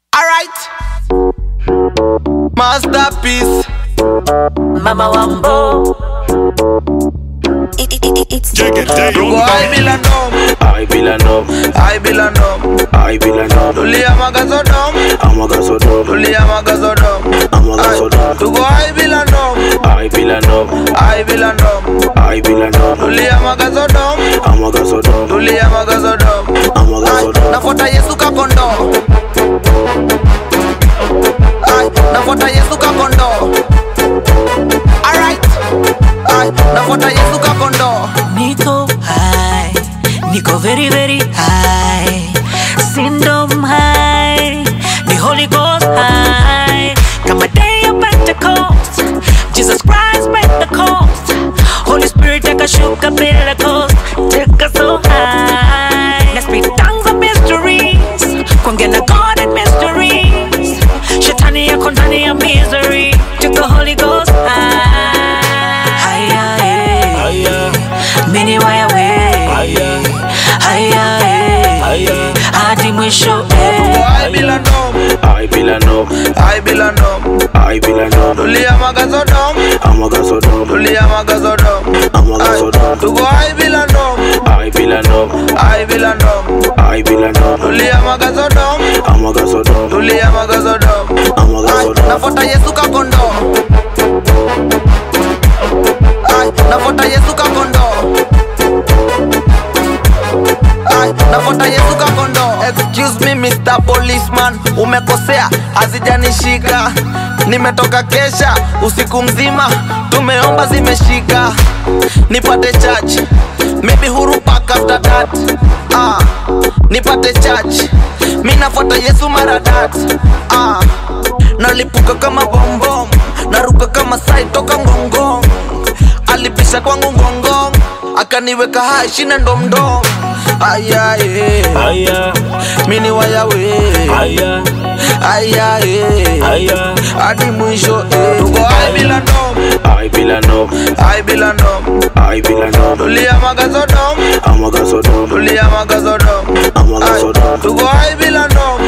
Alright. Masterpiece. Mama Wambo. It's I bilanom. Tulia magazodom. Tulia magazodom. Tugo I bilanom. Tulia magazodom. Tulia magazodom. Nafuata Yesu kakondo. Nafuata Yesu kakondo. Alright. Nafuata Yesu kakondo. Niko high, Niko very very high. Syndrome high, the Holy Ghost high. Come a day of Pentecost, Jesus Christ Pentecost. Holy Spirit take a shook up in the coast, take us so high. Let's speak tongues of mysteries, Kwangena God and mysteries. Shetani ya kondani ya misery, take the Holy Ghost high. Mini wire way, hadi mwisho. I bilanom. Tulia magazodom. Tulia magazodom. Tugo I bilanom. Tulia magazodom. Tulia magazodom. Nafuata Yesu kakondo. Nafuata Yesu kakondo. Nafuata Yesu kakondo. Excuse me Mr. Policeman, umekosea, hazijanishika. Nimetoka kesha, usiku mzima, tumeomba zimeshika. Nipate church, maybe huru pack after that. Nipate church, mi nafuata Yesu maradat. Nalipuka kama bombom, naruka kama sai toka ngongong. Alipisha kwangu ngongong, akaniweka hai shina ndomdom. Mini wayawe. Hadi mwisho. Tugo I bilanom. Tulia magazodom. Tulia magazodom. Tugo I bilanom.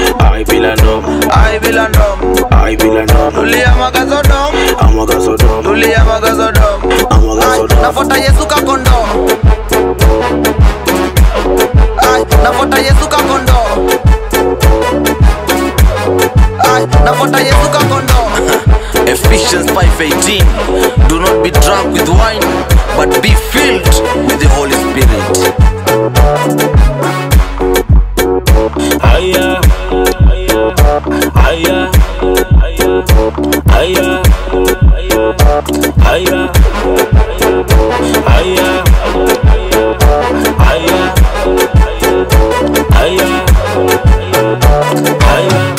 Tulia magazodom. Tulia magazodom. Nafuata Yesu kakondo. Nafuata Yesu kakondo. Nafuata Yesu kakondo. Ephesians 5:18. Do not be drunk with wine, but be filled with the Holy Spirit. Aya